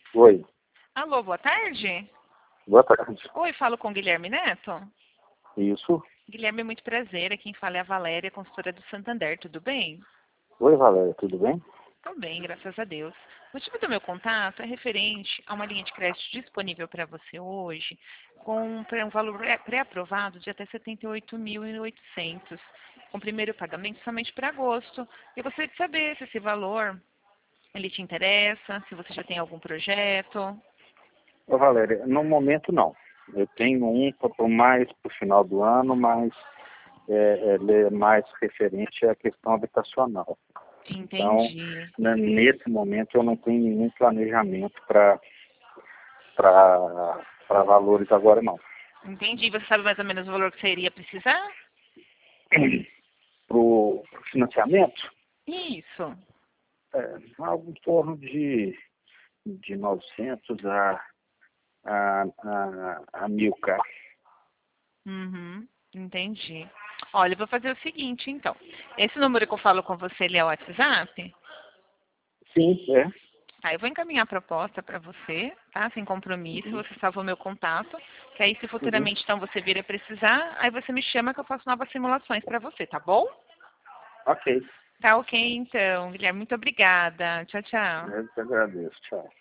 Oi, Alô, boa tarde. boa tarde. Oi, falo com o Guilherme Neto. Isso. Guilherme, muito prazer. Quem fala é a Valéria, consultora do Santander. Tudo bem? Oi, Valéria, tudo bem? Tudo bem, graças a Deus. O motivo do meu contato é referente a uma linha de crédito disponível para você hoje, com um valor pré-aprovado de até 78.800, com primeiro pagamento somente para agosto. Eu gostaria de saber se esse valor ele te interessa, se você já tem algum projeto. Ô, Valéria, no momento não. Eu tenho um mais para o final do ano, mas ele é mais referente à questão habitacional. Então, Entendi. nesse momento eu não tenho nenhum planejamento para valores agora não. Entendi. Você sabe mais ou menos o valor que você iria precisar? Para o financiamento, Isso. algo em torno de 900 a 1.000 K. Uhum. Entendi. Olha, eu vou fazer o seguinte, então. Esse número que eu falo com você, ele é o WhatsApp? Sim, é. Tá, eu vou encaminhar a proposta para você, tá? Sem compromisso, Uhum, você salva o meu contato, que aí se uhum. futuramente então você vir a precisar, aí você me chama que eu faço novas simulações para você, tá bom? Ok, Tá ok, então, Guilherme, muito obrigada. Tchau, tchau. eu te agradeço. Tchau.